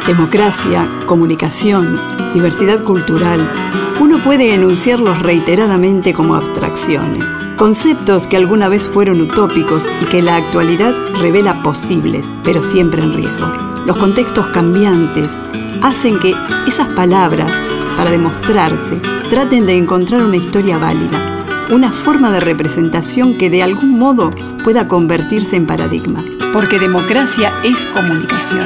Democracia, comunicación, diversidad cultural. Uno puede enunciarlos reiteradamente como abstracciones, conceptos que alguna vez fueron utópicos y que la actualidad revela posibles, pero siempre en riesgo. Los contextos cambiantes hacen que esas palabras, para demostrarse, traten de encontrar una historia válida, una forma de representación que de algún modo pueda convertirse en paradigma. Porque democracia es comunicación.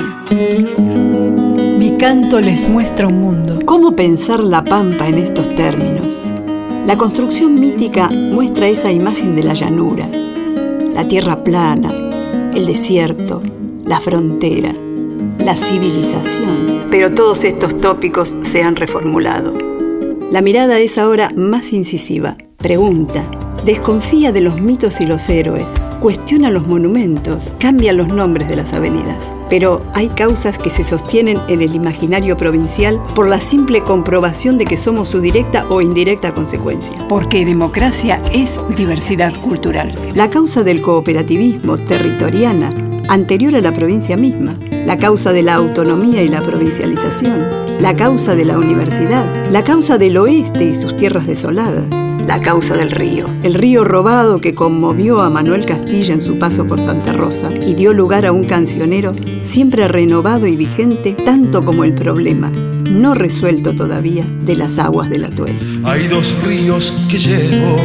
Mi canto les muestra un mundo. ¿Cómo pensar la Pampa en estos términos? La construcción mítica muestra esa imagen de la llanura, la tierra plana, el desierto, la frontera, la civilización. Pero todos estos tópicos se han reformulado. La mirada es ahora más incisiva, pregunta, desconfía de los mitos y los héroes, cuestiona los monumentos, cambia los nombres de las avenidas. Pero hay causas que se sostienen en el imaginario provincial por la simple comprobación de que somos su directa o indirecta consecuencia. Porque democracia es diversidad cultural. La causa del cooperativismo territoriana, anterior a la provincia misma, la causa de la autonomía y la provincialización, la causa de la universidad, la causa del oeste y sus tierras desoladas, la causa del río, el río robado que conmovió a Manuel Castilla en su paso por Santa Rosa y dio lugar a un cancionero siempre renovado y vigente tanto como el problema, no resuelto todavía, de las aguas del Atuel. Hay dos ríos que llevo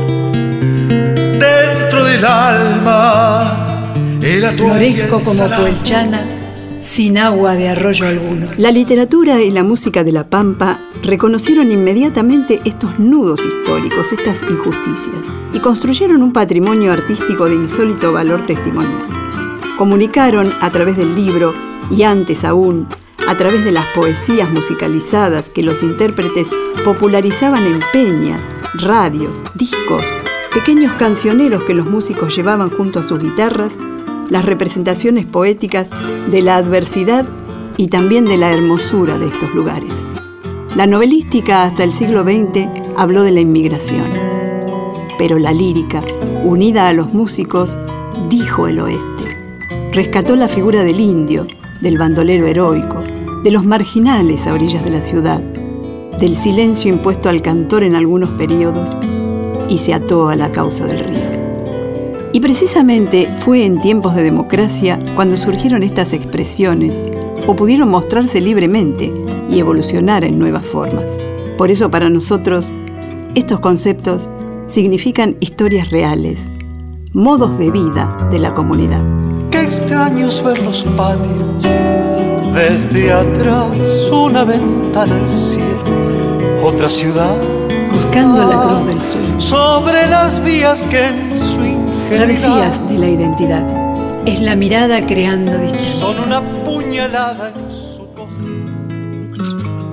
dentro del alma, el Atuel. Florezco como Coelchana, sin agua de arroyo alguno. La literatura y la música de la Pampa reconocieron inmediatamente estos nudos históricos, estas injusticias, y construyeron un patrimonio artístico de insólito valor testimonial. Comunicaron a través del libro, y antes aún, a través de las poesías musicalizadas que los intérpretes popularizaban en peñas, radios, discos, pequeños cancioneros que los músicos llevaban junto a sus guitarras, las representaciones poéticas de la adversidad y también de la hermosura de estos lugares. La novelística hasta el siglo XX habló de la inmigración, pero la lírica, unida a los músicos, dijo el oeste. Rescató la figura del indio, del bandolero heroico, de los marginales a orillas de la ciudad, del silencio impuesto al cantor en algunos periodos, y se ató a la causa del río. Y precisamente fue en tiempos de democracia cuando surgieron estas expresiones o pudieron mostrarse libremente y evolucionar en nuevas formas. Por eso para nosotros, estos conceptos significan historias reales, modos de vida de la comunidad. Qué extraño es ver los patios, desde atrás una ventana al cielo, otra ciudad buscando la cruz del sur. Sobre las vías que en su ingenuidad Travesías de la identidad. Es la mirada creando distancia. son una puñalada en su costado.